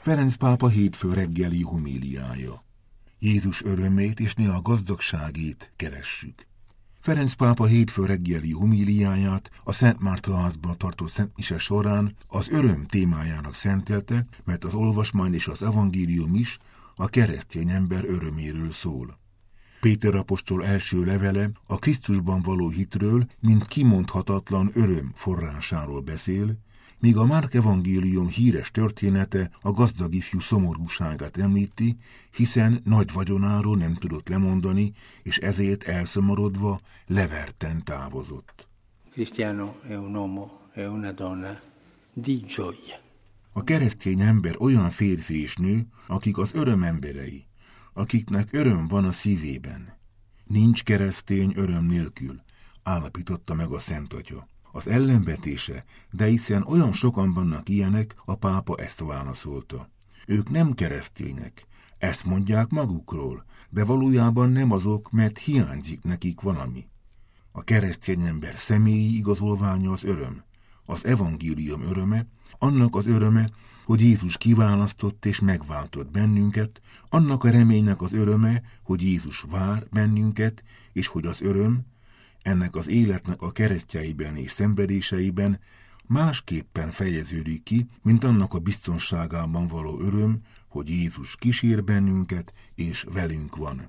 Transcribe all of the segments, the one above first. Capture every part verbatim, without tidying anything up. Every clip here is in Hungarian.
Ferenc pápa hétfő reggeli homíliája. Jézus örömét és néha gazdagságét keressük. Ferenc pápa hétfő reggeli homíliáját a Szent Márta házban tartó Szent Mise során az öröm témájának szentelte, mert az olvasmány és az evangélium is a keresztény ember öröméről szól. Péter apostol első levele a Krisztusban való hitről, mint kimondhatatlan öröm forrásáról beszél, míg a Márk evangélium híres története a gazdag ifjú szomorúságát említi, hiszen nagy vagyonáról nem tudott lemondani, és ezért elszomorodva leverten távozott. Cristiano è un uomo, è una donna di gioia. A keresztény ember olyan férfi és nő, akik az öröm emberei, akiknek öröm van a szívében. Nincs keresztény öröm nélkül, állapította meg a Szent Atya. Az ellenvetése, de hiszen olyan sokan vannak ilyenek, a pápa ezt válaszolta. Ők nem keresztények, ezt mondják magukról, de valójában nem azok, mert hiányzik nekik valami. A keresztény ember személyi igazolványa az öröm, az evangélium öröme, annak az öröme, hogy Jézus kiválasztott és megváltott bennünket, annak a reménynek az öröme, hogy Jézus vár bennünket, és hogy az öröm, ennek az életnek a keresztjeiben és szenvedéseiben másképpen fejeződik ki, mint annak a biztonságában való öröm, hogy Jézus kísér bennünket és velünk van.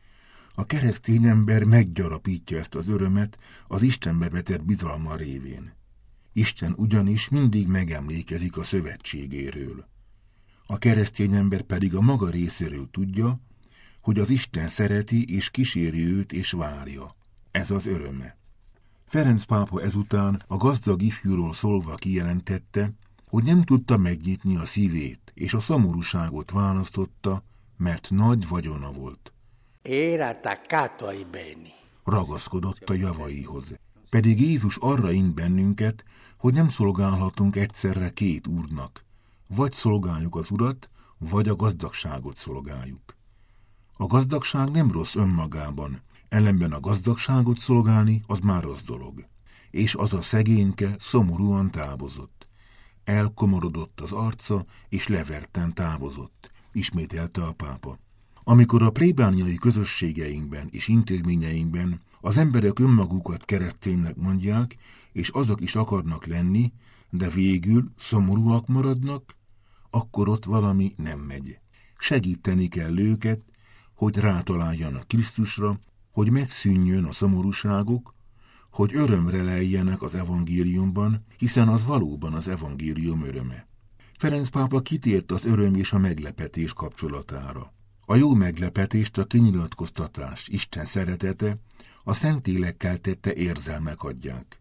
A keresztény ember meggyarapítja ezt az örömet az Istenbe vetett bizalma révén. Isten ugyanis mindig megemlékezik a szövetségéről. A keresztény ember pedig a maga részéről tudja, hogy az Isten szereti és kíséri őt és várja. Ez az öröme. Ferenc pápa ezután a gazdag ifjúról szólva kijelentette, hogy nem tudta megnyitni a szívét, és a szomorúságot választotta, mert nagy vagyona volt. Era attaccato ai beni. Ragaszkodott a javaihoz. Pedig Jézus arra int bennünket, hogy nem szolgálhatunk egyszerre két úrnak. Vagy szolgáljuk az Urat, vagy a gazdagságot szolgáljuk. A gazdagság nem rossz önmagában, ellenben a gazdagságot szolgálni az már rossz dolog. És az a szegényke szomorúan távozott. Elkomorodott az arca, és leverten távozott, ismételte a pápa. Amikor a plébániai közösségeinkben és intézményeinkben az emberek önmagukat kereszténynek mondják, és azok is akarnak lenni, de végül szomorúak maradnak, akkor ott valami nem megy. Segíteni kell őket, hogy rátaláljanak Krisztusra, hogy megszűnjön a szomorúságuk, hogy örömre leljenek az evangéliumban, hiszen az valóban az evangélium öröme. Ferenc pápa kitért az öröm és a meglepetés kapcsolatára. A jó meglepetést a kinyilatkoztatás, Isten szeretete, a Szentlélekkel tette érzelmek adják.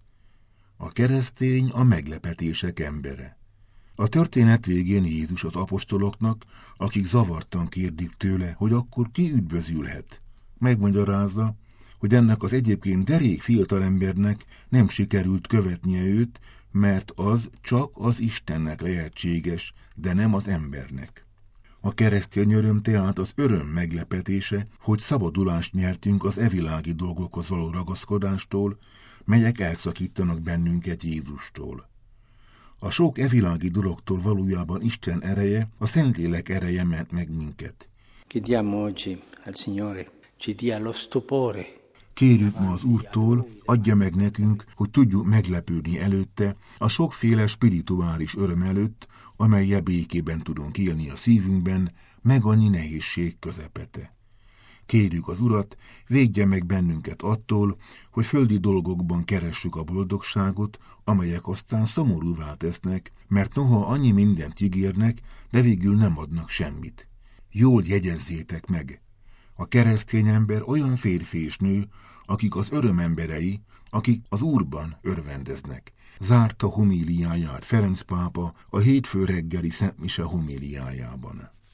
A keresztény a meglepetések embere. A történet végén Jézus az apostoloknak, akik zavartan kérdik tőle, hogy akkor ki üdvözülhet, megmagyarázza, hogy ennek az egyébként derék fiatalembernek nem sikerült követnie őt, mert az csak az Istennek lehetséges, de nem az embernek. A keresztény öröm tehát az öröm meglepetése, hogy szabadulást nyertünk az evilági dolgokhoz való ragaszkodástól, melyek elszakítanak bennünket Jézustól. A sok evilági dologtól valójában Isten ereje, a Szentlélek ereje ment meg minket. Chiediamo oggi al Signore ci dia lo stupore. Kérjük ma az Úrtól, adja meg nekünk, hogy tudjuk meglepődni előtte, a sokféle spirituális öröm előtt, amellyel békében tudunk élni a szívünkben, meg annyi nehézség közepete. Kérjük az Urat, védje meg bennünket attól, hogy földi dolgokban keressük a boldogságot, amelyek aztán szomorúvá tesznek, mert noha annyi mindent ígérnek, de végül nem adnak semmit. Jól jegyezzétek meg! A keresztény ember olyan férfi és nő, akik az öröm emberei, akik az Úrban örvendeznek. Zárta homíliáját Ferenc pápa a hétfő reggeli Szent Mise homíliájában.